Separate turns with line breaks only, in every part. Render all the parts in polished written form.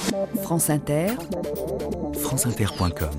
France Inter,
franceinter.com.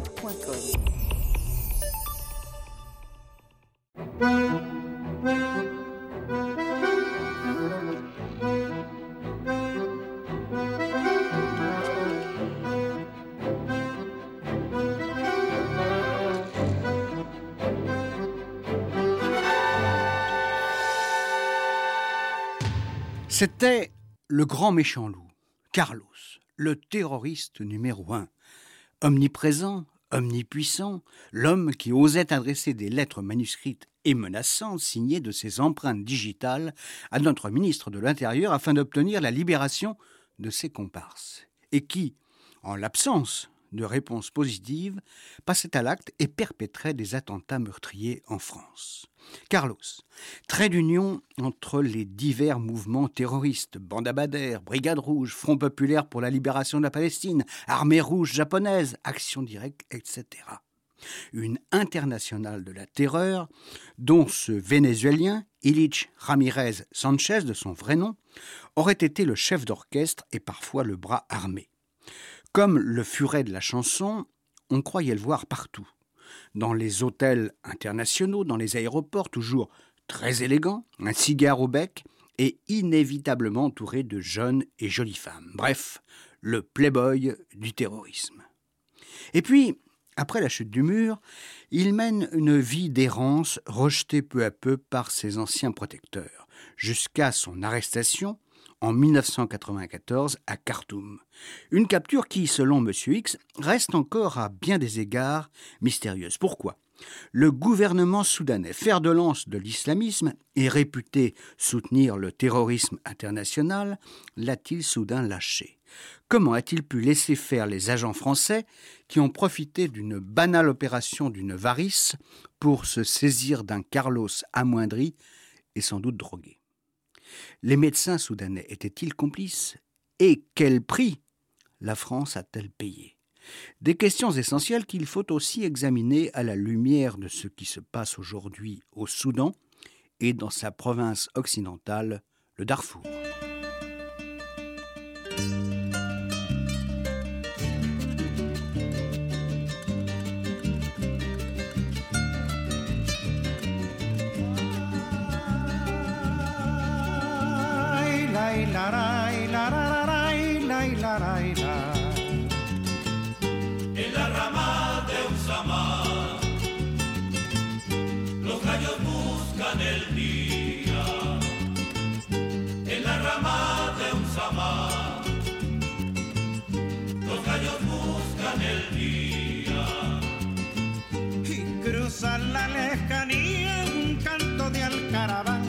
C'était le grand méchant loup, Carlos, le terroriste numéro 1. Omniprésent, omnipuissant, l'homme qui osait adresser des lettres manuscrites et menaçantes signées de ses empreintes digitales à notre ministre de l'Intérieur afin d'obtenir la libération de ses comparses. Et qui, en l'absence de réponse positive, passait à l'acte et perpétrait des attentats meurtriers en France. Carlos, trait d'union entre les divers mouvements terroristes, Bande Abadère, Brigade Rouge, Front Populaire pour la libération de la Palestine, Armée Rouge japonaise, Action Directe, etc. Une internationale de la terreur dont ce Vénézuélien, Ilich Ramirez Sanchez, de son vrai nom, aurait été le chef d'orchestre et parfois le bras armé. Comme le furet de la chanson, on croyait le voir partout. Dans les hôtels internationaux, dans les aéroports, toujours très élégant, un cigare au bec et inévitablement entouré de jeunes et jolies femmes. Bref, le playboy du terrorisme. Et puis, après la chute du mur, il mène une vie d'errance rejetée peu à peu par ses anciens protecteurs, jusqu'à son arrestation en 1994 à Khartoum. Une capture qui, selon M. X, reste encore à bien des égards mystérieuse. Pourquoi ? Le gouvernement soudanais, fer de lance de l'islamisme et réputé soutenir le terrorisme international, l'a-t-il soudain lâché ? Comment a-t-il pu laisser faire les agents français qui ont profité d'une banale opération d'une varice pour se saisir d'un Carlos amoindri et sans doute drogué ? Les médecins soudanais étaient-ils complices ? Et quel prix la France a-t-elle payé ? Des questions essentielles qu'il faut aussi examiner à la lumière de ce qui se passe aujourd'hui au Soudan et dans sa province occidentale, le Darfour.
En la rama de un samán, los gallos buscan el día. En la rama de un samán, los gallos buscan el día.
Y cruzan la lejanía un canto de alcaraván.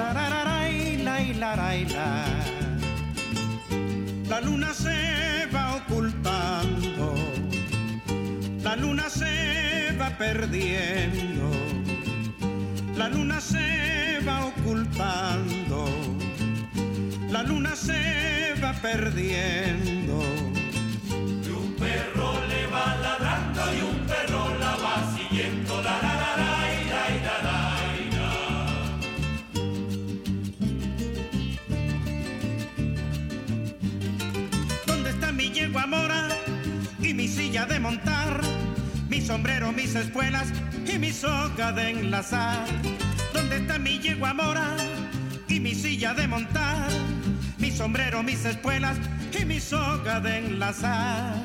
La luna se va ocultando, la luna se va perdiendo, la luna se va ocultando, la luna se va perdiendo.
Y un perro le va ladrando y un perro la va siguiendo. La la la la la la la.
Mi yegua mora y mi silla de montar, mi sombrero, mis espuelas y mi soga de enlazar. ¿Dónde está mi yegua mora y mi silla de montar, mi sombrero, mis espuelas y mi soga de enlazar?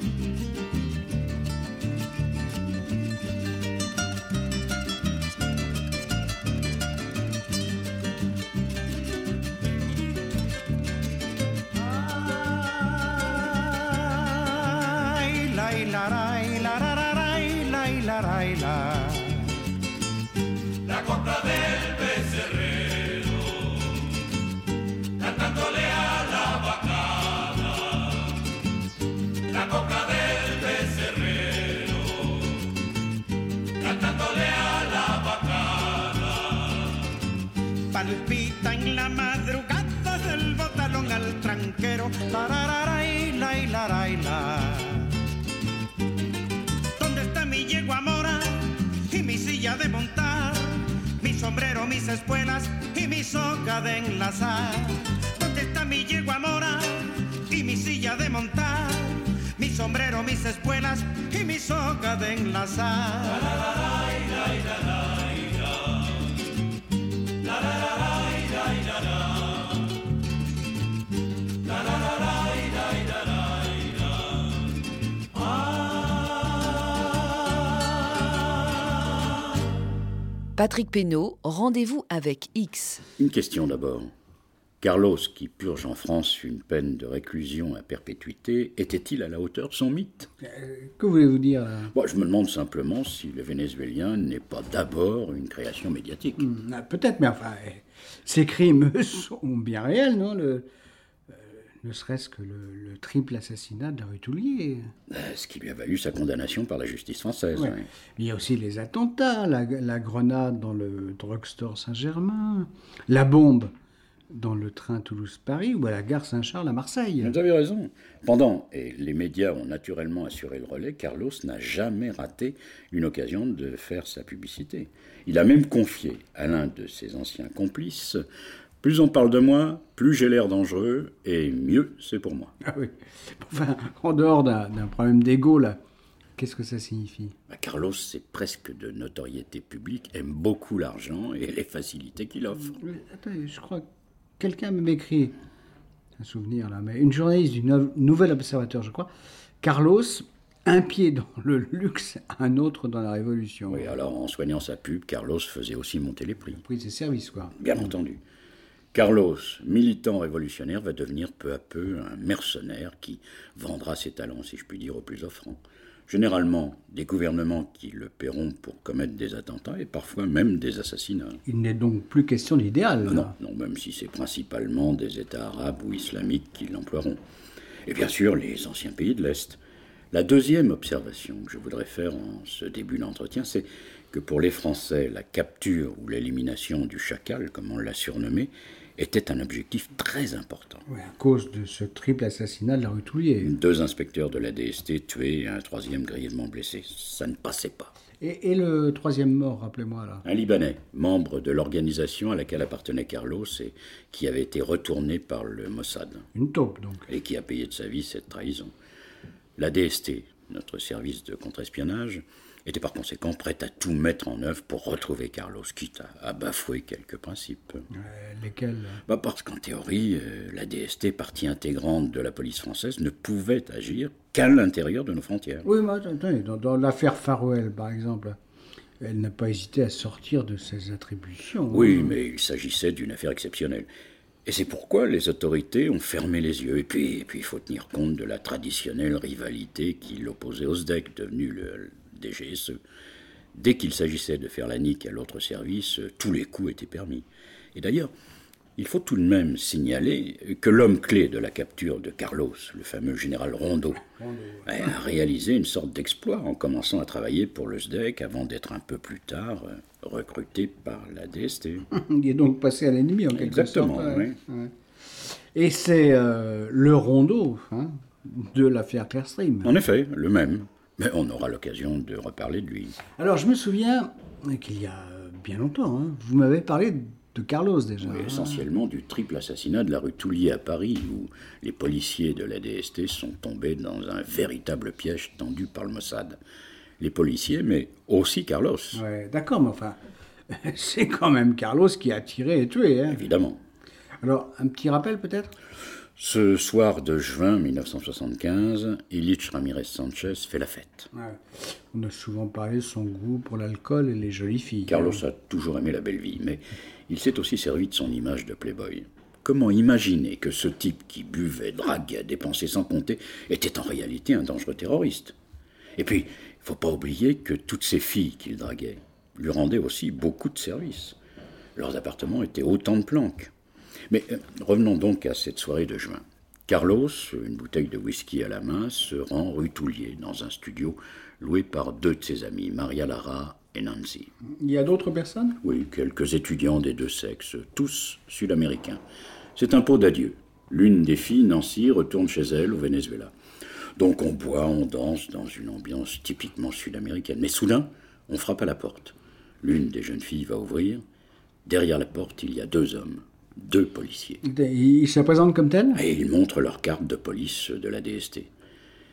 La compra del becerrero, cantándole a la bacana. La compra del becerrero, cantándole a la bacana.
Palpita en la madrugada del botalón al tranquero. ¿Dónde está mi yegua mora y mi silla de montar, mi sombrero, mis espuelas y mi soga de enlazar? ¿Dónde está mi yegua mora y mi silla de montar, sombrero, mis espuelas y mi soga de enlazar.
Patrick Pénaud, rendez-vous avec X.
Une question d'abord. Carlos, qui purge en France une peine de réclusion à perpétuité, était-il à la hauteur de son mythe ?
Que voulez-vous dire là ?
Je me demande simplement si le Vénézuélien n'est pas d'abord une création médiatique.
Peut-être, mais enfin, ces crimes sont bien réels, non ? Ne serait-ce que le triple assassinat de la rue Toulier.
Ce qui lui a valu sa condamnation par la justice française.
Ouais.
Ouais.
Il y a aussi les attentats, la grenade dans le drugstore Saint-Germain, la bombe dans le train Toulouse-Paris ou à la gare Saint-Charles à Marseille.
Vous avez raison. Pendant, et les médias ont naturellement assuré le relais, Carlos n'a jamais raté une occasion de faire sa publicité. Il a même confié à l'un de ses anciens complices « Plus on parle de moi, plus j'ai l'air dangereux, et mieux c'est pour moi. »
Ah oui. Enfin, en dehors d'un problème d'ego, là, qu'est-ce que ça signifie ?
Carlos, c'est presque de notoriété publique, aime beaucoup l'argent et les facilités qu'il offre.
Attendez, je crois que quelqu'un m'écrit, un souvenir là, mais une journaliste du Nouvel Observateur, je crois, Carlos, un pied dans le luxe, un autre dans la révolution.
Oui, alors en soignant sa pub, Carlos faisait aussi monter les prix.
Le prix de ses services, quoi.
Bien entendu. Carlos, militant révolutionnaire, va devenir peu à peu un mercenaire qui vendra ses talents, si je puis dire, aux plus offrants. Généralement, des gouvernements qui le paieront pour commettre des attentats et parfois même des assassinats.
Il n'est donc plus question d'idéal.
Non, même si c'est principalement des États arabes ou islamiques qui l'emploieront. Et bien sûr, les anciens pays de l'Est. La deuxième observation que je voudrais faire en ce début d'entretien, c'est que pour les Français, la capture ou l'élimination du chacal, comme on l'a surnommé, était un objectif très important.
Oui, à cause de ce triple assassinat de la rue Toulier.
2 inspecteurs de la DST tués et un 3e grièvement blessé. Ça ne passait pas.
Et le 3e mort, rappelez-moi là.
Un Libanais, membre de l'organisation à laquelle appartenait Carlos et qui avait été retourné par le Mossad.
Une taupe, donc.
Et qui a payé de sa vie cette trahison. La DST, notre service de contre-espionnage, était par conséquent prête à tout mettre en œuvre pour retrouver Carlos, quitte à bafouer quelques principes.
Lesquels ?
Parce qu'en théorie, la DST, partie intégrante de la police française, ne pouvait agir qu'à l'intérieur de nos frontières.
Oui, mais attendez, dans l'affaire Farouel, par exemple, elle n'a pas hésité à sortir de ses attributions.
Oui, mais il s'agissait d'une affaire exceptionnelle. Et c'est pourquoi les autorités ont fermé les yeux. Et puis il faut tenir compte de la traditionnelle rivalité qui l'opposait au SDEC, devenu le DGSE. Dès qu'il s'agissait de faire la nique à l'autre service, tous les coups étaient permis. Et d'ailleurs, il faut tout de même signaler que l'homme clé de la capture de Carlos, le fameux général Rondeau, a réalisé une sorte d'exploit en commençant à travailler pour le SDEC avant d'être un peu plus tard recruté par la DST.
Il est donc passé à l'ennemi en quelque sorte.
Exactement, oui.
Ouais. Et c'est le Rondeau de l'affaire Clearstream.
En effet, le même. Mais on aura l'occasion de reparler de lui.
Alors, je me souviens qu'il y a bien longtemps, vous m'avez parlé de Carlos déjà.
Oui, essentiellement du triple assassinat de la rue Toulier à Paris, où les policiers de la DST sont tombés dans un véritable piège tendu par le Mossad. Les policiers, mais aussi Carlos.
Ouais, d'accord, mais enfin, c'est quand même Carlos qui a tiré et tué.
Évidemment.
Alors, un petit rappel peut-être ?
Ce soir de juin 1975, Illich Ramirez Sanchez fait la fête.
Ouais. On a souvent parlé de son goût pour l'alcool et les jolies filles.
Carlos a toujours aimé la belle vie, mais il s'est aussi servi de son image de playboy. Comment imaginer que ce type qui buvait, draguait, dépensait sans compter, était en réalité un dangereux terroriste ? Et puis, il ne faut pas oublier que toutes ces filles qu'il draguait lui rendaient aussi beaucoup de services. Leurs appartements étaient autant de planques. Mais revenons donc à cette soirée de juin. Carlos, une bouteille de whisky à la main, se rend rue Toulier, dans un studio loué par 2 de ses amis, Maria Lara et Nancy.
Il y a d'autres personnes ?
Oui, quelques étudiants des 2 sexes, tous sud-américains. C'est un pot d'adieu. L'une des filles, Nancy, retourne chez elle au Venezuela. Donc on boit, on danse dans une ambiance typiquement sud-américaine. Mais soudain, on frappe à la porte. L'une des jeunes filles va ouvrir. Derrière la porte, il y a 2 hommes. 2 policiers.
Ils se présentent comme tels ?
Et ils montrent leur carte de police de la DST.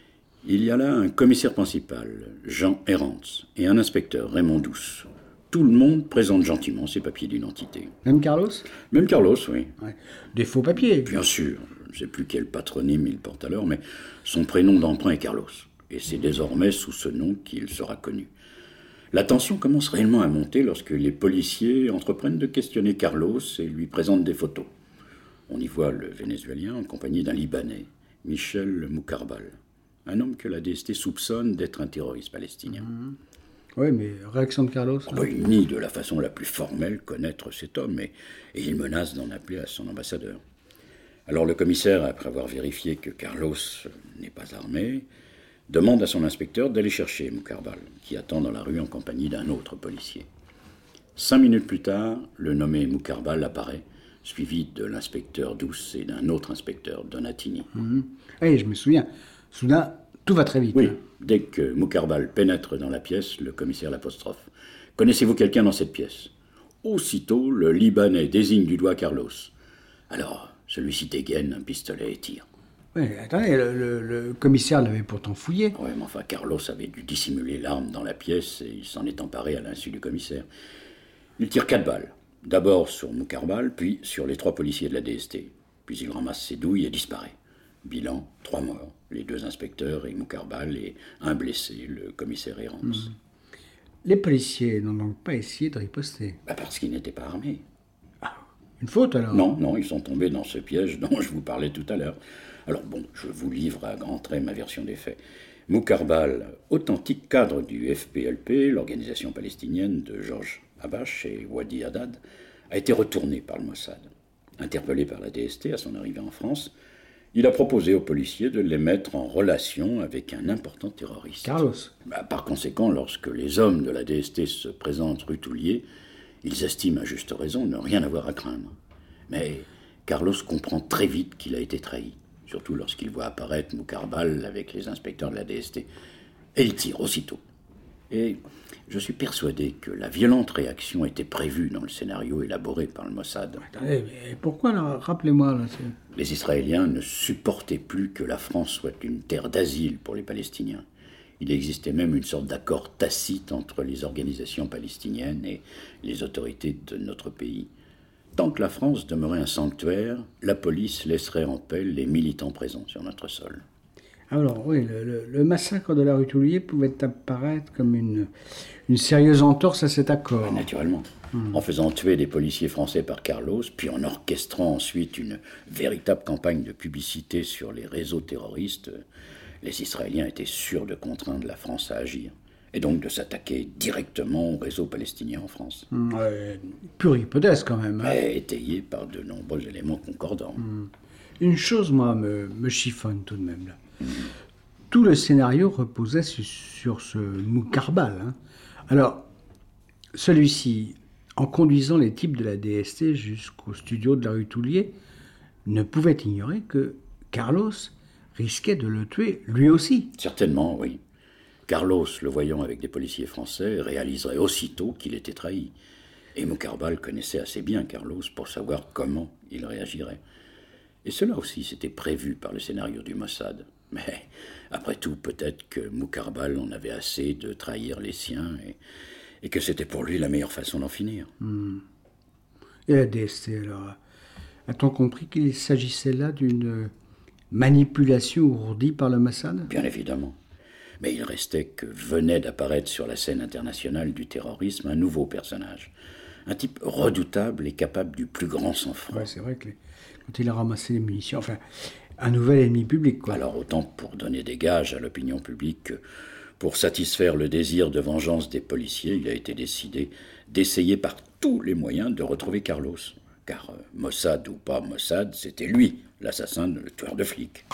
Il y a là un commissaire principal, Jean Herrantz, et un inspecteur, Raymond Douce. Tout le monde présente gentiment ses papiers d'identité.
Même Carlos?
Même Carlos, oui.
Ouais. Des faux papiers.
Bien sûr, je ne sais plus quel patronyme il porte alors, mais son prénom d'emprunt est Carlos. Et c'est désormais sous ce nom qu'il sera connu. La tension commence réellement à monter lorsque les policiers entreprennent de questionner Carlos et lui présentent des photos. On y voit le Vénézuélien en compagnie d'un Libanais, Michel Moukarbal, un homme que la DST soupçonne d'être un terroriste palestinien.
Oui, mais réaction de Carlos?
Il nie de la façon la plus formelle connaître cet homme et il menace d'en appeler à son ambassadeur. Alors le commissaire, après avoir vérifié que Carlos n'est pas armé, demande à son inspecteur d'aller chercher Moukarbal, qui attend dans la rue en compagnie d'un autre policier. 5 minutes plus tard, le nommé Moukarbal apparaît, suivi de l'inspecteur Douce et d'un autre inspecteur, Donatini.
Oui, je me souviens. Soudain, tout va très vite.
Oui, dès que Moukarbal pénètre dans la pièce, le commissaire l'apostrophe. « Connaissez-vous quelqu'un dans cette pièce ?» Aussitôt, le Libanais désigne du doigt Carlos. Alors, celui-ci dégaine un pistolet et tire.
Oui, attendez, le commissaire l'avait pourtant fouillé.
Oui, mais enfin, Carlos avait dû dissimuler l'arme dans la pièce et il s'en est emparé à l'insu du commissaire. Il tire 4 balles. D'abord sur Moukarbal, puis sur les 3 policiers de la DST. Puis il ramasse ses douilles et disparaît. Bilan, 3 morts. Les 2 inspecteurs et Moukarbal et un blessé, le commissaire Herrantz.
Les policiers n'ont donc pas essayé de riposter.
Parce qu'ils n'étaient pas armés.
Une faute alors?
Non, ils sont tombés dans ce piège dont je vous parlais tout à l'heure. Alors bon, je vous livre à grands traits ma version des faits. Moukarbal, authentique cadre du FPLP, l'organisation palestinienne de Georges Habash et Wadi Haddad, a été retourné par le Mossad. Interpellé par la DST à son arrivée en France, il a proposé aux policiers de les mettre en relation avec un important terroriste.
Carlos?
Par conséquent, lorsque les hommes de la DST se présentent rue Toulier, ils estiment à juste raison ne rien avoir à craindre. Mais Carlos comprend très vite qu'il a été trahi, surtout lorsqu'il voit apparaître Moukarbal avec les inspecteurs de la DST. Et il tire aussitôt. Et je suis persuadé que la violente réaction était prévue dans le scénario élaboré par le Mossad.
Attendez, mais pourquoi là? Rappelez-moi. Là,
Les Israéliens ne supportaient plus que la France soit une terre d'asile pour les Palestiniens. Il existait même une sorte d'accord tacite entre les organisations palestiniennes et les autorités de notre pays. Tant que la France demeurait un sanctuaire, la police laisserait en paix les militants présents sur notre sol.
Alors oui, le massacre de la rue Toulier pouvait apparaître comme une sérieuse entorse à cet accord.
Naturellement. En faisant tuer des policiers français par Carlos, puis en orchestrant ensuite une véritable campagne de publicité sur les réseaux terroristes, les Israéliens étaient sûrs de contraindre la France à agir, et donc de s'attaquer directement au réseau palestinien en France.
Pure hypothèse quand même.
Mais étayé par de nombreux éléments concordants.
Une chose, moi, me chiffonne tout de même là. Tout le scénario reposait sur ce Moukarbal. Alors, celui-ci, en conduisant les types de la DST jusqu'au studio de la rue Toulier, ne pouvait ignorer que Carlos risquait de le tuer lui aussi.
Certainement, oui. Carlos, le voyant avec des policiers français, réaliserait aussitôt qu'il était trahi. Et Moukarbal connaissait assez bien Carlos pour savoir comment il réagirait. Et cela aussi, c'était prévu par le scénario du Mossad. Mais, après tout, peut-être que Moukarbal en avait assez de trahir les siens et que c'était pour lui la meilleure façon d'en finir.
Et la DST, alors, a-t-on compris qu'il s'agissait là d'une manipulation ourdie par le Mossad?
Bien évidemment. Mais il restait que venait d'apparaître sur la scène internationale du terrorisme un nouveau personnage. Un type redoutable et capable du plus grand sang-froid.
Ouais, c'est vrai que quand il a ramassé les munitions, enfin, un nouvel ennemi public, quoi.
Alors autant pour donner des gages à l'opinion publique que pour satisfaire le désir de vengeance des policiers, il a été décidé d'essayer par tous les moyens de retrouver Carlos. Car Mossad ou pas Mossad, c'était lui, l'assassin, le tueur de flics.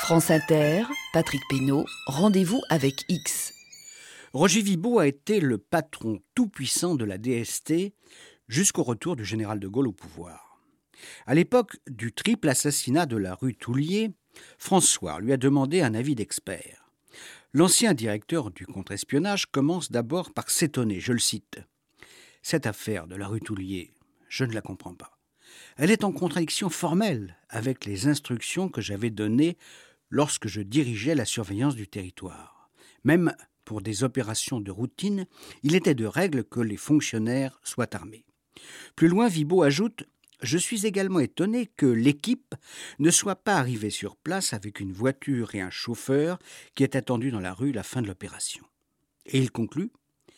France Inter, Patrick Pénaud, rendez-vous avec X.
Roger Vibo a été le patron tout-puissant de la DST jusqu'au retour du général de Gaulle au pouvoir. À l'époque du triple assassinat de la rue Toulier, François lui a demandé un avis d'expert. L'ancien directeur du contre-espionnage commence d'abord par s'étonner, je le cite. « Cette affaire de la rue Toulier, je ne la comprends pas. Elle est en contradiction formelle avec les instructions que j'avais données lorsque je dirigeais la surveillance du territoire. Même pour des opérations de routine, il était de règle que les fonctionnaires soient armés. » Plus loin, Vibo ajoute « Je suis également étonné que l'équipe ne soit pas arrivée sur place avec une voiture et un chauffeur qui est attendu dans la rue la fin de l'opération. » Et il conclut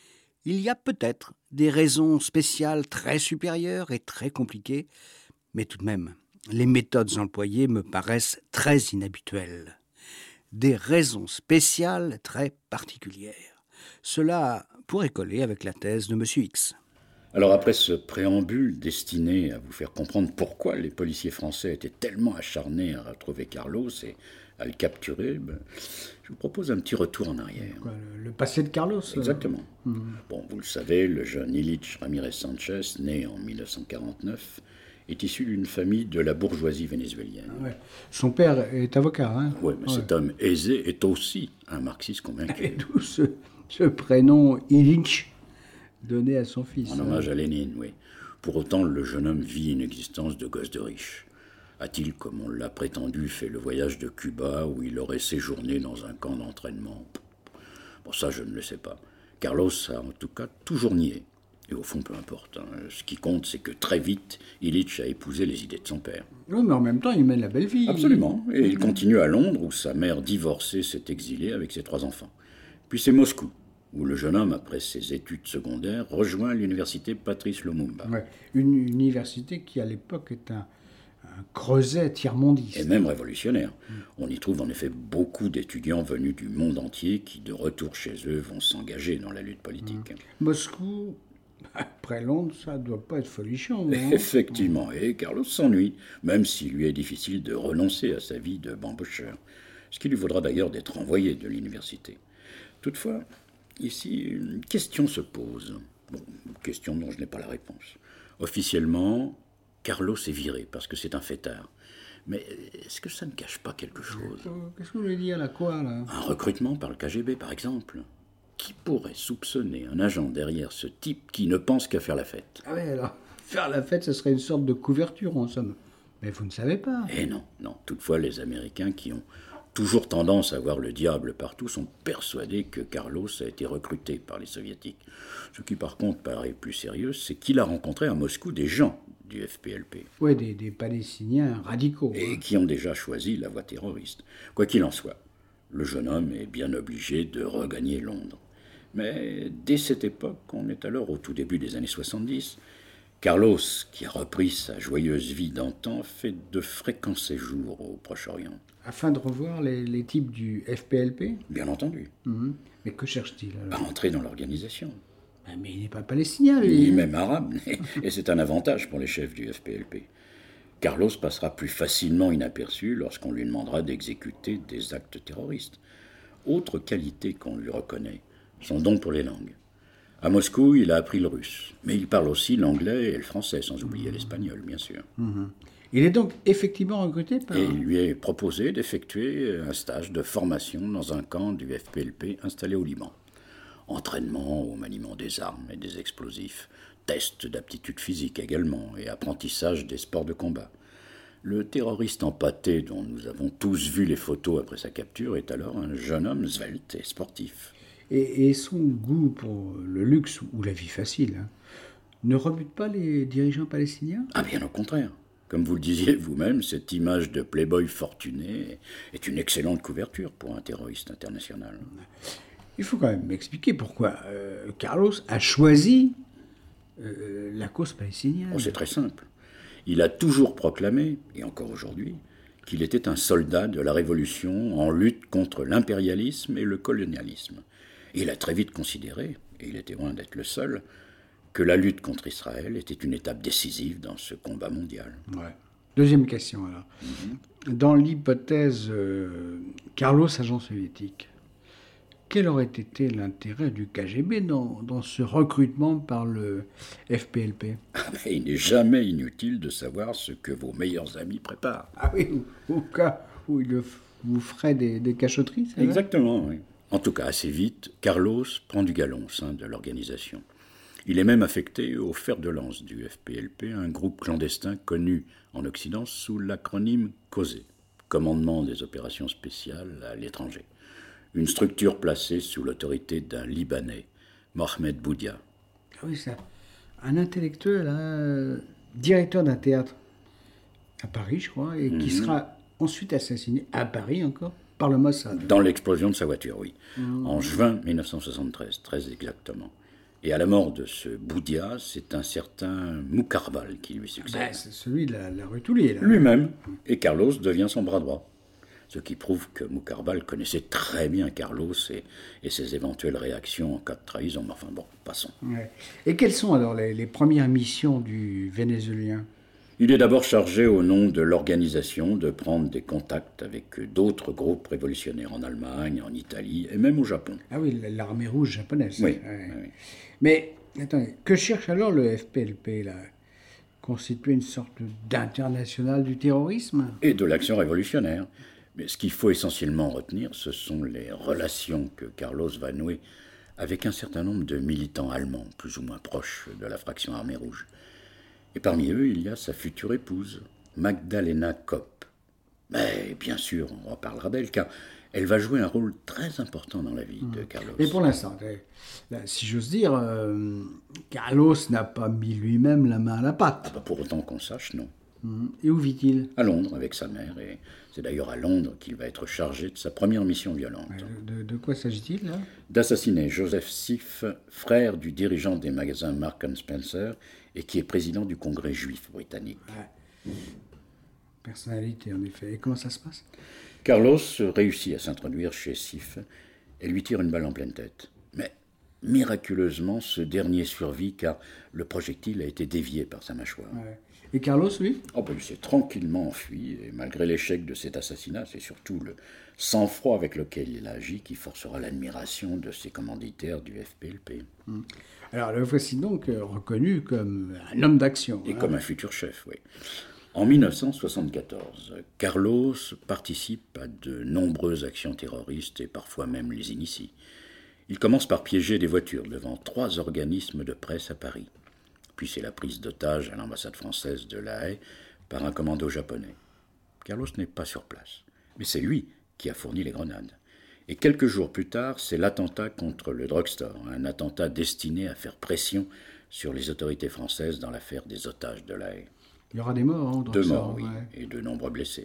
« Il y a peut-être des raisons spéciales très supérieures et très compliquées, mais tout de même, les méthodes employées me paraissent très inhabituelles. Des raisons spéciales très particulières. Cela pourrait coller avec la thèse de M. X. »
Alors après ce préambule destiné à vous faire comprendre pourquoi les policiers français étaient tellement acharnés à retrouver Carlos et à le capturer, je vous propose un petit retour en arrière.
Quoi, le passé de Carlos.
Exactement. Bon, vous le savez, le jeune Illich Ramirez Sanchez, né en 1949, est issu d'une famille de la bourgeoisie vénézuélienne.
Ouais. Son père est avocat. Hein.
Oui, mais cet homme aisé est aussi un marxiste convaincu.
Et d'où ce prénom Illich donné à son fils.
En hommage à Lénine, oui. Pour autant, le jeune homme vit une existence de gosse de riche. A-t-il, comme on l'a prétendu, fait le voyage de Cuba où il aurait séjourné dans un camp d'entraînement? Bon, ça, je ne le sais pas. Carlos a en tout cas toujours nié. Et au fond, peu importe. Ce qui compte, c'est que très vite, Illich a épousé les idées de son père.
Oui, mais en même temps, il mène la belle vie.
Absolument. Et il continue à Londres, où sa mère divorcée s'est exilée avec ses 3 enfants. Puis c'est Moscou, où le jeune homme, après ses études secondaires, rejoint l'université Patrice Lumumba.
Ouais, une université qui, à l'époque, est un creuset tiers-mondiste.
Et même révolutionnaire. On y trouve en effet beaucoup d'étudiants venus du monde entier qui, de retour chez eux, vont s'engager dans la lutte politique.
Moscou, après Londres, ça ne doit pas être folichon. Hein.
Effectivement, et Carlos s'ennuie, même s'il lui est difficile de renoncer à sa vie de bambocheur, ce qui lui vaudra d'ailleurs d'être renvoyé de l'université. Toutefois, ici, une question se pose. Bon, une question dont je n'ai pas la réponse. Officiellement, Carlos est viré parce que c'est un fêtard. Mais est-ce que ça ne cache pas quelque chose?
Qu'est-ce que vous voulez dire là, quoi là?
Un recrutement par le KGB, par exemple. Qui pourrait soupçonner un agent derrière ce type qui ne pense qu'à faire la fête?
Ah oui, alors, faire la fête, ce serait une sorte de couverture, en somme. Mais vous ne savez pas.
Eh non. Toutefois, les Américains qui ont toujours tendance à voir le diable partout sont persuadés que Carlos a été recruté par les Soviétiques. Ce qui, par contre, paraît plus sérieux, c'est qu'il a rencontré à Moscou des gens du FPLP.
Oui, des Palestiniens radicaux.
Et qui ont déjà choisi la voie terroriste. Quoi qu'il en soit, le jeune homme est bien obligé de regagner Londres. Mais dès cette époque, on est alors au tout début des années 70, Carlos, qui a repris sa joyeuse vie d'antan, fait de fréquents séjours au Proche-Orient.
Afin de revoir les types du FPLP?
Bien entendu.
Mais que cherche-t-il alors?
Pas entrer dans l'organisation.
Mais il n'est pas palestinien, lui.
Ni même arabe, et c'est un avantage pour les chefs du FPLP. Carlos passera plus facilement inaperçu lorsqu'on lui demandera d'exécuter des actes terroristes. Autre qualité qu'on lui reconnaît, son don pour les langues. À Moscou, il a appris le russe, mais il parle aussi l'anglais et le français, sans oublier l'espagnol, bien sûr.
Il est donc effectivement recruté par...
Et il lui est proposé d'effectuer un stage de formation dans un camp du FPLP installé au Liban. Entraînement au maniement des armes et des explosifs, test d'aptitude physique également, et apprentissage des sports de combat. Le terroriste empâté dont nous avons tous vu les photos après sa capture est alors un jeune homme svelte et sportif.
Et son goût pour le luxe ou la vie facile ne rebute pas les dirigeants palestiniens?
Ah bien au contraire. Comme vous le disiez vous-même, cette image de playboy fortuné est une excellente couverture pour un terroriste international.
Il faut quand même m'expliquer pourquoi Carlos a choisi la cause palestinienne.
Oh, c'est très simple. Il a toujours proclamé, et encore aujourd'hui, qu'il était un soldat de la Révolution en lutte contre l'impérialisme et le colonialisme. Et il a très vite considéré, et il était loin d'être le seul, que la lutte contre Israël était une étape décisive dans ce combat mondial.
Ouais. Deuxième question, alors. Dans l'hypothèse Carlos, agent soviétique, quel aurait été l'intérêt du KGB dans ce recrutement par le FPLP?
Mais il n'est jamais inutile de savoir ce que vos meilleurs amis préparent.
Ah oui, au cas où vous ferait des cachotteries, c'est vrai?
Exactement, oui. En tout cas, assez vite, Carlos prend du galon au sein de l'organisation. Il est même affecté au fer de lance du FPLP, un groupe clandestin connu en Occident sous l'acronyme COSE, Commandement des opérations spéciales à l'étranger. Une structure placée sous l'autorité d'un Libanais, Mohamed Boudia.
Ah oui, c'est un intellectuel, directeur d'un théâtre à Paris, je crois, et qui sera ensuite assassiné à Paris encore par le Mossad.
Dans l'explosion de sa voiture, oui. En juin 1973, très exactement. Et à la mort de ce Boudia, c'est un certain Moukarbal qui lui succède.
C'est celui de la rue Toulier, là.
Lui-même. Et Carlos devient son bras droit. Ce qui prouve que Moukarbal connaissait très bien Carlos et ses éventuelles réactions en cas de trahison. Enfin bon, passons.
Ouais. Et quelles sont alors les premières missions du Vénézuélien?
Il est d'abord chargé au nom de l'organisation de prendre des contacts avec d'autres groupes révolutionnaires en Allemagne, en Italie et même au Japon.
Ah oui, l'armée rouge japonaise.
Oui.
Ouais.
Oui.
Mais, attendez, que cherche alors le FPLP, là? Constituer une sorte d'international du terrorisme?
Et de l'action révolutionnaire. Mais ce qu'il faut essentiellement retenir, ce sont les relations que Carlos va nouer avec un certain nombre de militants allemands, plus ou moins proches de la fraction armée rouge. Et parmi eux, il y a sa future épouse, Magdalena Kopp. Mais bien sûr, on reparlera d'elle, car elle va jouer un rôle très important dans la vie de Carlos.
Mais pour l'instant, là, si j'ose dire, Carlos n'a pas mis lui-même la main à la pâte.
Pour autant qu'on sache, non.
Et où vit-il?
À Londres, avec sa mère, et c'est d'ailleurs à Londres qu'il va être chargé de sa première mission violente.
De quoi s'agit-il, là?
D'assassiner Joseph Sif, frère du dirigeant des magasins Marks & Spencer, et qui est président du Congrès juif britannique.
Ouais. Personnalité, en effet. Et comment ça se passe?
Carlos réussit à s'introduire chez Sif et lui tire une balle en pleine tête. Mais miraculeusement, ce dernier survit car le projectile a été dévié par sa mâchoire.
Ouais. Et Carlos, lui?
Il s'est tranquillement enfui, et malgré l'échec de cet assassinat, c'est surtout le sang-froid avec lequel il a agi qui forcera l'admiration de ses commanditaires du FPLP.
Alors, le voici donc reconnu comme un homme d'action.
Et comme un futur chef, oui. En 1974, Carlos participe à de nombreuses actions terroristes et parfois même les initie. Il commence par piéger des voitures devant 3 organismes de presse à Paris. Puis c'est la prise d'otage à l'ambassade française de La Haye par un commando japonais. Carlos n'est pas sur place, mais c'est lui qui a fourni les grenades. Et quelques jours plus tard, c'est l'attentat contre le drugstore, un attentat destiné à faire pression sur les autorités françaises dans l'affaire des otages de La Haye.
Il y aura des morts, hein?
2 morts, oui,
ouais.
et de nombreux blessés.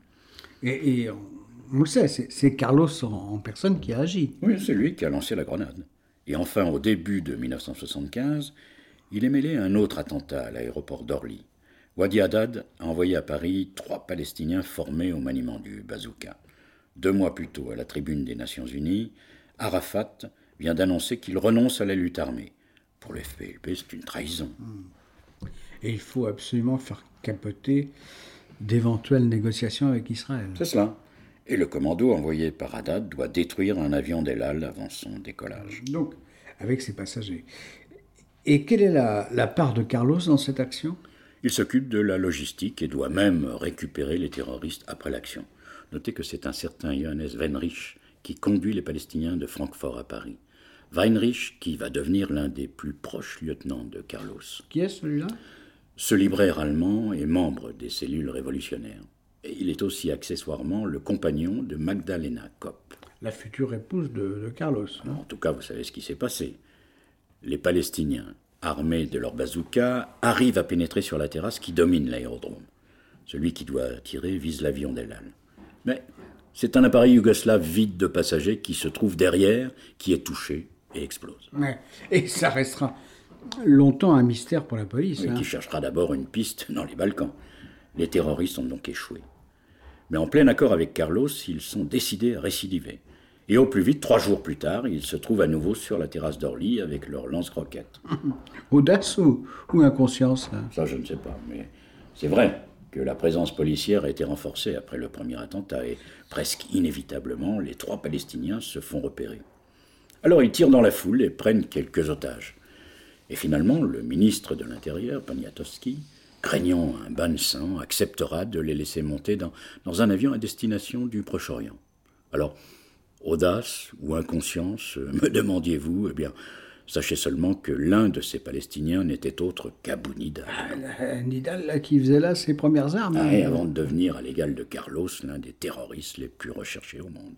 Et on le sait, c'est Carlos en personne qui a agi.
Oui, c'est lui qui a lancé la grenade. Et enfin, au début de 1975, il est mêlé à un autre attentat à l'aéroport d'Orly. Wadi Haddad a envoyé à Paris 3 Palestiniens formés au maniement du bazooka. 2 mois plus tôt, à la tribune des Nations Unies, Arafat vient d'annoncer qu'il renonce à la lutte armée. Pour le FPLP, c'est une trahison.
Et il faut absolument faire capoter d'éventuelles négociations avec Israël.
C'est cela. Et le commando envoyé par Haddad doit détruire un avion d'El Al avant son décollage.
Donc, avec ses passagers. Et quelle est la part de Carlos dans cette action?
Il s'occupe de la logistique et doit même récupérer les terroristes après l'action. Notez que c'est un certain Johannes Weinrich qui conduit les Palestiniens de Francfort à Paris. Weinrich qui va devenir l'un des plus proches lieutenants de Carlos.
Qui est celui-là?
Ce libraire allemand est membre des cellules révolutionnaires. Et il est aussi accessoirement le compagnon de Magdalena Kopp.
La future épouse de Carlos.
Alors, en tout cas, vous savez ce qui s'est passé. Les Palestiniens, armés de leurs bazookas, arrivent à pénétrer sur la terrasse qui domine l'aérodrome. Celui qui doit tirer vise l'avion d'El Al. Mais c'est un appareil yougoslave vide de passagers qui se trouve derrière, qui est touché et explose.
Ouais. Et ça restera longtemps un mystère pour la police.
Et qui cherchera d'abord une piste dans les Balkans. Les terroristes ont donc échoué. Mais en plein accord avec Carlos, ils sont décidés à récidiver. Et au plus vite, 3 jours plus tard, ils se trouvent à nouveau sur la terrasse d'Orly avec leurs lance-roquettes.
Audace ou inconscience, hein?
Ça, je ne sais pas, mais c'est vrai. que la présence policière a été renforcée après le premier attentat et presque inévitablement, les 3 Palestiniens se font repérer. Alors ils tirent dans la foule et prennent quelques otages. Et finalement, le ministre de l'Intérieur, Poniatowski, craignant un bain de sang, acceptera de les laisser monter dans un avion à destination du Proche-Orient. Alors, audace ou inconscience, me demandiez-vous, eh bien, sachez seulement que l'un de ces Palestiniens n'était autre qu'Abou Nidal.
Nidal, là, qui faisait là ses premières armes.
Et avant de devenir, à l'égal de Carlos, l'un des terroristes les plus recherchés au monde.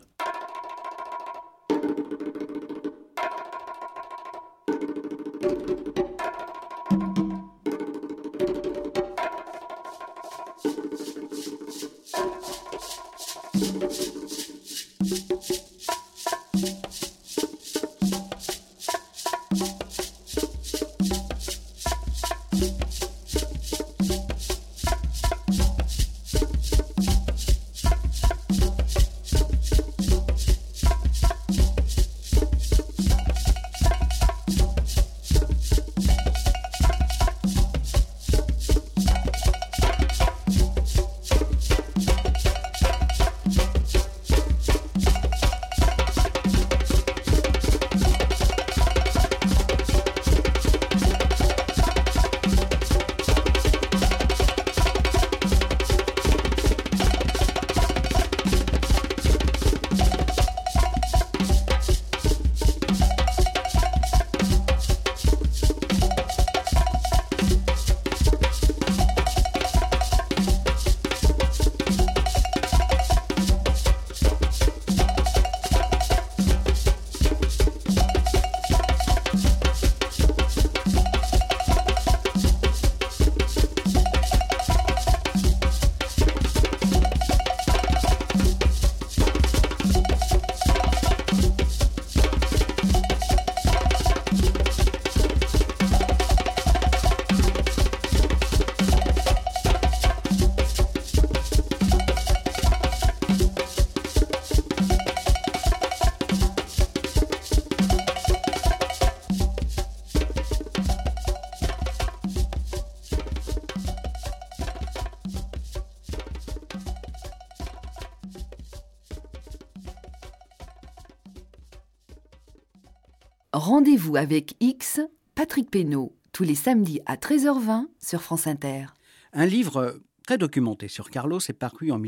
Rendez-vous avec X, Patrick Pénaud, tous les samedis à 13h20 sur France Inter.
Un livre très documenté sur Carlos est paru en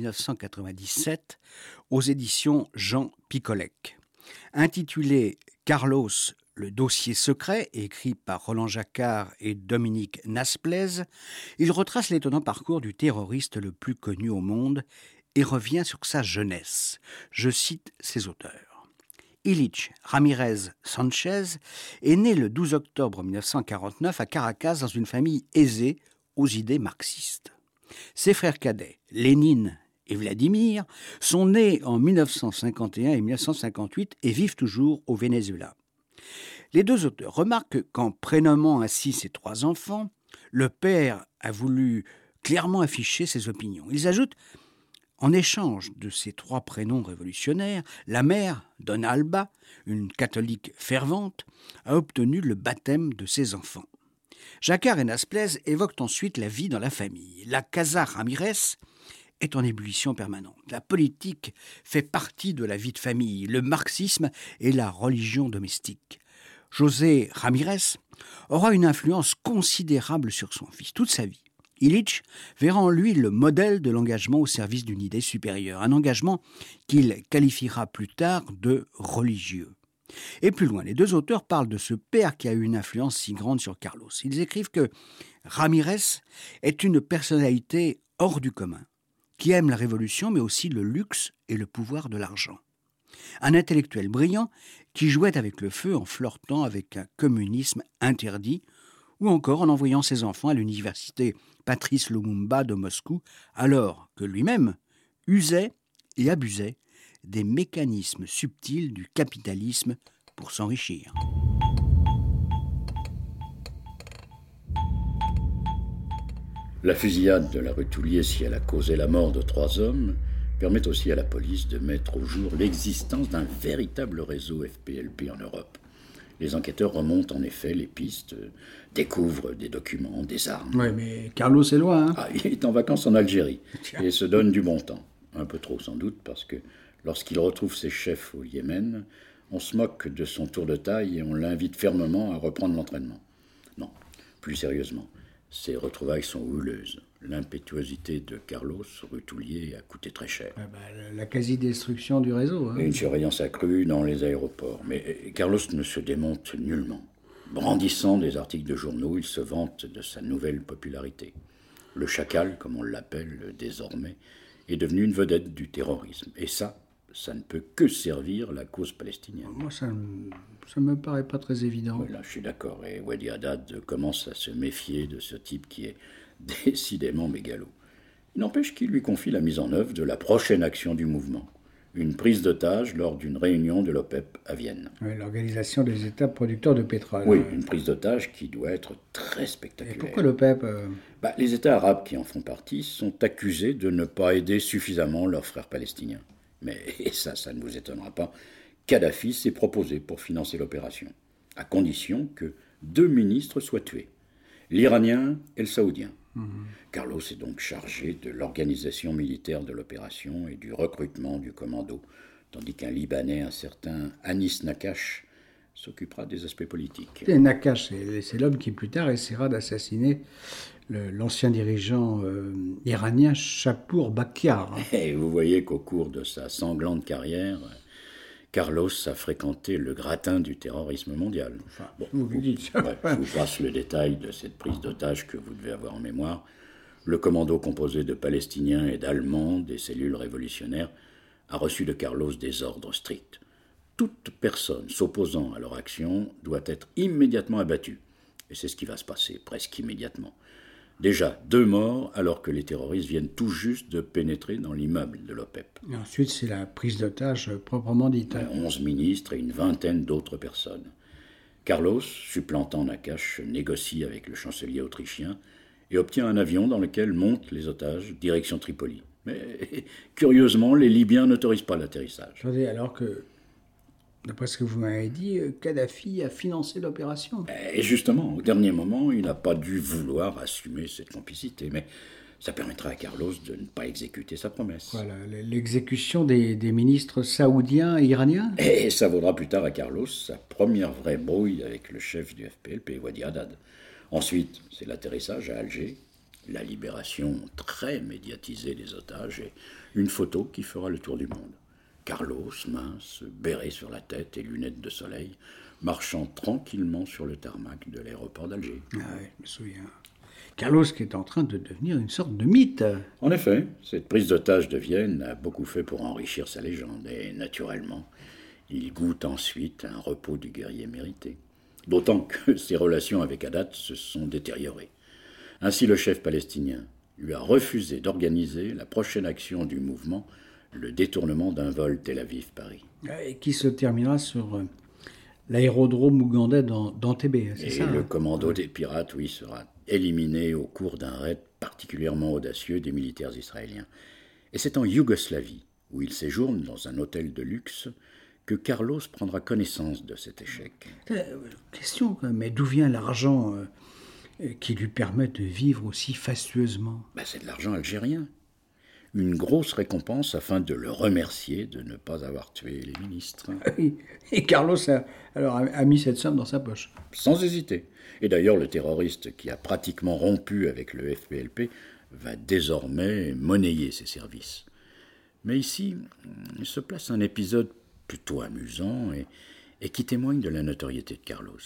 1997 aux éditions Jean Picolec. Intitulé « Carlos, le dossier secret », écrit par Roland Jacquard et Dominique Nasplez, il retrace l'étonnant parcours du terroriste le plus connu au monde et revient sur sa jeunesse. Je cite ses auteurs. Ilich Ramirez Sanchez est né le 12 octobre 1949 à Caracas dans une famille aisée aux idées marxistes. Ses frères cadets, Lénine et Vladimir, sont nés en 1951 et 1958 et vivent toujours au Venezuela. Les 2 auteurs remarquent qu'en prénommant ainsi ses 3 enfants, le père a voulu clairement afficher ses opinions. Ils ajoutent: en échange de ces 3 prénoms révolutionnaires, la mère, Donna Alba, une catholique fervente, a obtenu le baptême de ses enfants. Jacquard et Nasplez évoquent ensuite la vie dans la famille. La Casa Ramirez est en ébullition permanente. La politique fait partie de la vie de famille, le marxisme et la religion domestique. José Ramirez aura une influence considérable sur son fils toute sa vie. Ilich verra en lui le modèle de l'engagement au service d'une idée supérieure, un engagement qu'il qualifiera plus tard de religieux. Et plus loin, les 2 auteurs parlent de ce père qui a eu une influence si grande sur Carlos. Ils écrivent que Ramirez est une personnalité hors du commun, qui aime la révolution mais aussi le luxe et le pouvoir de l'argent. Un intellectuel brillant qui jouait avec le feu en flirtant avec un communisme interdit, ou encore en envoyant ses enfants à l'université Patrice Lumumba de Moscou, alors que lui-même usait et abusait des mécanismes subtils du capitalisme pour s'enrichir.
La fusillade de la rue Toulier, si elle a causé la mort de 3 hommes, permet aussi à la police de mettre au jour l'existence d'un véritable réseau FPLP en Europe. Les enquêteurs remontent en effet les pistes, découvrent des documents, des armes.
Oui, mais Carlos est loin. Hein.
Ah, il est en vacances en Algérie
Tiens.
et se donne du bon temps. Un peu trop sans doute, parce que lorsqu'il retrouve ses chefs au Yémen, on se moque de son tour de taille et on l'invite fermement à reprendre l'entraînement. Non, plus sérieusement, ces retrouvailles sont houleuses. L'impétuosité de Carlos, rue Toulier, a coûté très cher.
Ah bah, la quasi-destruction du réseau. Hein.
Et une surveillance accrue dans les aéroports. Mais Carlos ne se démonte nullement. Brandissant des articles de journaux, il se vante de sa nouvelle popularité. Le chacal, comme on l'appelle désormais, est devenu une vedette du terrorisme. Et ça ne peut que servir la cause palestinienne.
Moi, ça me paraît pas très évident.
Là, je suis d'accord. Et Wadi Haddad commence à se méfier de ce type qui est décidément mégalo. Il n'empêche qu'il lui confie la mise en œuvre de la prochaine action du mouvement. Une prise d'otage lors d'une réunion de l'OPEP à Vienne.
Oui, l'organisation des États producteurs de pétrole.
Oui, une prise d'otage qui doit être très spectaculaire.
Et pourquoi l'OPEP
Les États arabes qui en font partie sont accusés de ne pas aider suffisamment leurs frères palestiniens. Mais, et ça ne vous étonnera pas, Kadhafi s'est proposé pour financer l'opération, à condition que 2 ministres soient tués, l'Iranien et le Saoudien. Carlos est donc chargé de l'organisation militaire de l'opération et du recrutement du commando, tandis qu'un Libanais, un certain Anis Nakash, s'occupera des aspects politiques.
Et Nakash, c'est l'homme qui plus tard essaiera d'assassiner l'ancien dirigeant iranien Shapour Bakr. Hein.
Et vous voyez qu'au cours de sa sanglante carrière, Carlos a fréquenté le gratin du terrorisme mondial.
Enfin, vous le dites.
Je vous passe le détail de cette prise d'otage que vous devez avoir en mémoire. Le commando composé de Palestiniens et d'Allemands, des cellules révolutionnaires, a reçu de Carlos des ordres stricts. Toute personne s'opposant à leur action doit être immédiatement abattue. Et c'est ce qui va se passer, presque immédiatement. Déjà 2 morts alors que les terroristes viennent tout juste de pénétrer dans l'immeuble de l'OPEP.
Et ensuite, c'est la prise d'otage proprement dite.
11 ministres et une vingtaine d'autres personnes. Carlos, supplantant Nakash, négocie avec le chancelier autrichien et obtient un avion dans lequel montent les otages, direction Tripoli. Mais curieusement, les Libyens n'autorisent pas l'atterrissage.
Attendez, alors que, d'après ce que vous m'avez dit, Kadhafi a financé l'opération.
Et justement, au dernier moment, il n'a pas dû vouloir assumer cette complicité, mais ça permettra à Carlos de ne pas exécuter sa promesse.
Voilà, l'exécution des ministres saoudiens et iraniens.
Et ça vaudra plus tard à Carlos sa première vraie brouille avec le chef du FPLP, Wadi Haddad. Ensuite, c'est l'atterrissage à Alger, la libération très médiatisée des otages et une photo qui fera le tour du monde. Carlos, mince, béret sur la tête et lunettes de soleil, marchant tranquillement sur le tarmac de l'aéroport d'Alger.
Ah oui, je me souviens. Carlos qui est en train de devenir une sorte de mythe.
En effet, cette prise d'otage de Vienne a beaucoup fait pour enrichir sa légende. Et naturellement, il goûte ensuite un repos du guerrier mérité. D'autant que ses relations avec Haddad se sont détériorées. Ainsi, le chef palestinien lui a refusé d'organiser la prochaine action du mouvement, le détournement d'un vol Tel Aviv-Paris.
Et qui se terminera sur l'aérodrome ougandais d'Entebbe, c'est ça?
Et le commando des pirates, oui, sera éliminé au cours d'un raid particulièrement audacieux des militaires israéliens. Et c'est en Yougoslavie, où il séjourne dans un hôtel de luxe, que Carlos prendra connaissance de cet échec.
Question, mais d'où vient l'argent qui lui permet de vivre aussi fastueusement?
C'est de l'argent algérien. Une grosse récompense afin de le remercier de ne pas avoir tué les ministres.
Et Carlos a mis cette somme dans sa poche.
Sans hésiter. Et d'ailleurs, le terroriste qui a pratiquement rompu avec le FPLP va désormais monnayer ses services. Mais ici, il se place un épisode plutôt amusant et qui témoigne de la notoriété de Carlos.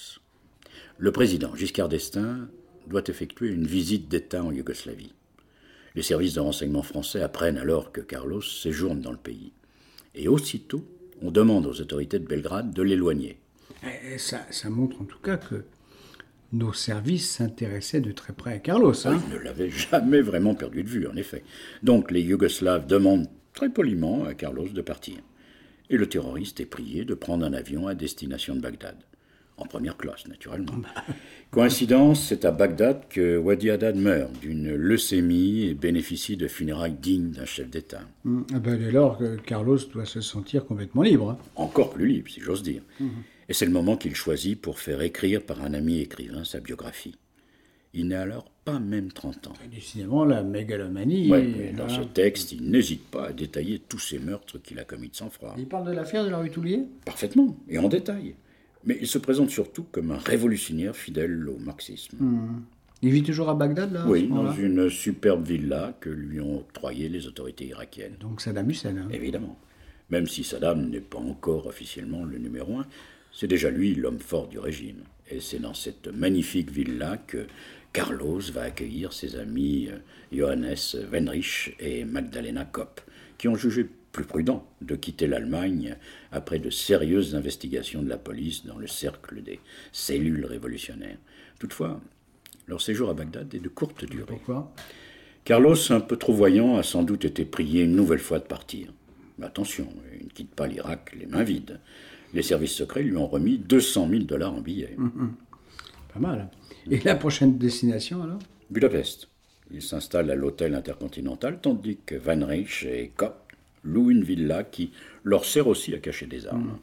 Le président Giscard d'Estaing doit effectuer une visite d'État en Yougoslavie. Les services de renseignement français apprennent alors que Carlos séjourne dans le pays. Et aussitôt, on demande aux autorités de Belgrade de l'éloigner.
Et ça montre en tout cas que nos services s'intéressaient de très près à Carlos. Hein.
Ils ne l'avaient jamais vraiment perdu de vue, en effet. Donc les Yougoslaves demandent très poliment à Carlos de partir. Et le terroriste est prié de prendre un avion à destination de Bagdad. En première classe, naturellement. Coïncidence, c'est à Bagdad que Wadi Haddad meurt d'une leucémie et bénéficie de funérailles dignes d'un chef d'État.
Dès lors que Carlos doit se sentir complètement libre. Hein.
Encore plus libre, si j'ose dire. Et c'est le moment qu'il choisit pour faire écrire par un ami écrivain sa biographie. Il n'a alors pas même 30 ans.
Décidément, la mégalomanie...
Ouais, dans ce texte, il n'hésite pas à détailler tous ces meurtres qu'il a commis de sang-froid.
Il parle de l'affaire de la rue Toulier?
Parfaitement, et en détail. Mais il se présente surtout comme un révolutionnaire fidèle au marxisme.
Il vit toujours à Bagdad, là?
Oui, dans une superbe villa que lui ont octroyée les autorités irakiennes.
Donc Saddam Hussein. Hein.
Évidemment. Même si Saddam n'est pas encore officiellement le numéro 1, c'est déjà lui l'homme fort du régime. Et c'est dans cette magnifique villa que Carlos va accueillir ses amis Johannes Weinreich et Magdalena Kopp, qui ont jugé plus prudent de quitter l'Allemagne après de sérieuses investigations de la police dans le cercle des cellules révolutionnaires. Toutefois, leur séjour à Bagdad est de courte durée.
Pourquoi?
Carlos, un peu trop voyant, a sans doute été prié une nouvelle fois de partir. Mais attention, il ne quitte pas l'Irak les mains vides. Les services secrets lui ont remis 200 000 $ en billets.
Pas mal. Et la prochaine destination, alors?
Budapest. Il s'installe à l'hôtel Intercontinental, tandis que Weinreich et Kopp louent une villa qui leur sert aussi à cacher des armes.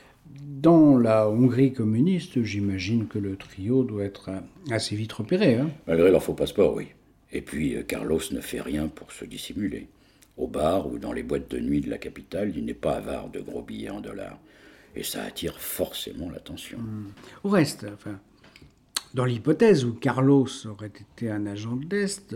Dans la Hongrie communiste, j'imagine que le trio doit être assez vite repéré. Hein?
Malgré leur faux passeport, oui. Et puis, Carlos ne fait rien pour se dissimuler. Au bar ou dans les boîtes de nuit de la capitale, il n'est pas avare de gros billets en dollars. Et ça attire forcément l'attention.
Au reste, enfin, dans l'hypothèse où Carlos aurait été un agent de l'Est,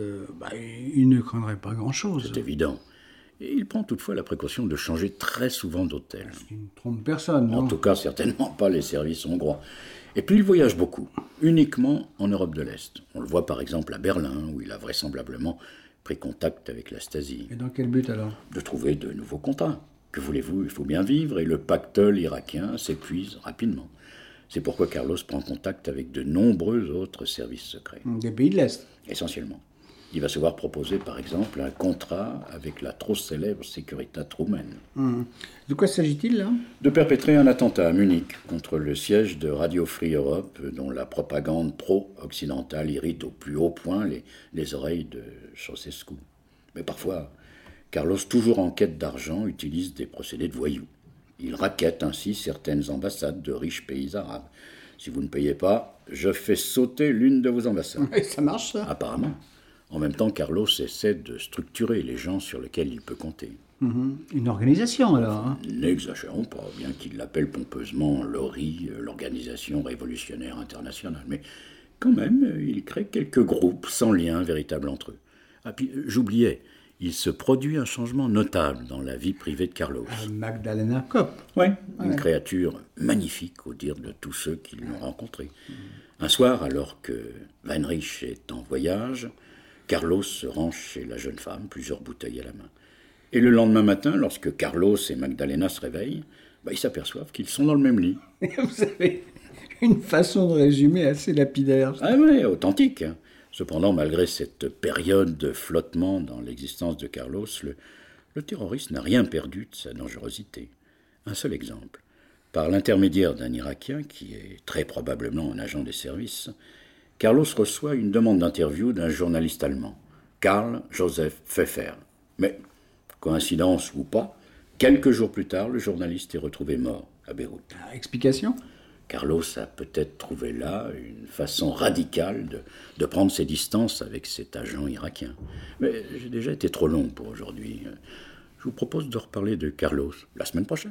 il ne craindrait pas grand-chose.
C'est évident. Et il prend toutefois la précaution de changer très souvent d'hôtel.
Il ne trompe personne, non?
En tout cas, certainement pas les services hongrois. Et puis il voyage beaucoup, uniquement en Europe de l'Est. On le voit par exemple à Berlin, où il a vraisemblablement pris contact avec la Stasi.
Et dans quel but alors?
De trouver de nouveaux contrats. Que voulez-vous, il faut bien vivre, et le pactole irakien s'épuise rapidement. C'est pourquoi Carlos prend contact avec de nombreux autres services secrets.
Des pays de l'Est?
Essentiellement. Il va se voir proposer, par exemple, un contrat avec la trop célèbre Securitate roumaine.
De quoi s'agit-il, là?
De perpétrer un attentat à Munich contre le siège de Radio Free Europe, dont la propagande pro-occidentale irrite au plus haut point les oreilles de Ceausescu. Mais parfois, Carlos, toujours en quête d'argent, utilise des procédés de voyous. Il raquette ainsi certaines ambassades de riches pays arabes. Si vous ne payez pas, je fais sauter l'une de vos ambassades.
Et ça marche, ça?
Apparemment. En même temps, Carlos essaie de structurer les gens sur lesquels il peut compter.
Une organisation, alors, hein?
N'exagérons pas, bien qu'il l'appelle pompeusement l'ORI, l'Organisation révolutionnaire internationale. Mais quand même, il crée quelques groupes sans lien véritable entre eux. Ah, puis j'oubliais, il se produit un changement notable dans la vie privée de Carlos.
Magdalena Kopp.
Oui, une créature magnifique au dire de tous ceux qui l'ont rencontré. Un soir, alors que Weinreich est en voyage, Carlos se rend chez la jeune femme, plusieurs bouteilles à la main. Et le lendemain matin, lorsque Carlos et Magdalena se réveillent, ils s'aperçoivent qu'ils sont dans le même lit.
Vous avez une façon de résumer assez lapidaire.
Ah oui, authentique. Cependant, malgré cette période de flottement dans l'existence de Carlos, le terroriste n'a rien perdu de sa dangerosité. Un seul exemple. Par l'intermédiaire d'un Irakien, qui est très probablement un agent des services, Carlos reçoit une demande d'interview d'un journaliste allemand, Karl Joseph Pfeffer. Mais, coïncidence ou pas, quelques jours plus tard, le journaliste est retrouvé mort à Beyrouth.
Explication?
Carlos a peut-être trouvé là une façon radicale de prendre ses distances avec cet agent irakien. Mais j'ai déjà été trop long pour aujourd'hui. Je vous propose de reparler de Carlos la semaine prochaine.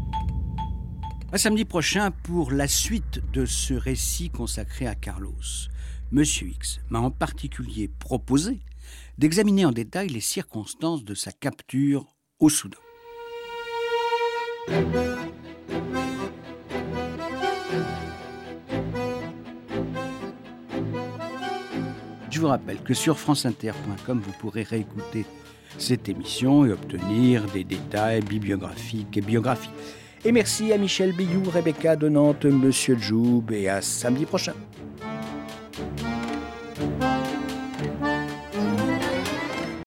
À samedi prochain pour la suite de ce récit consacré à Carlos. Monsieur X m'a en particulier proposé d'examiner en détail les circonstances de sa capture au Soudan. Je vous rappelle que sur franceinter.com, vous pourrez réécouter cette émission et obtenir des détails bibliographiques et biographiques. Et merci à Michel Billou, Rebecca de Nantes, Monsieur Joub et à samedi prochain.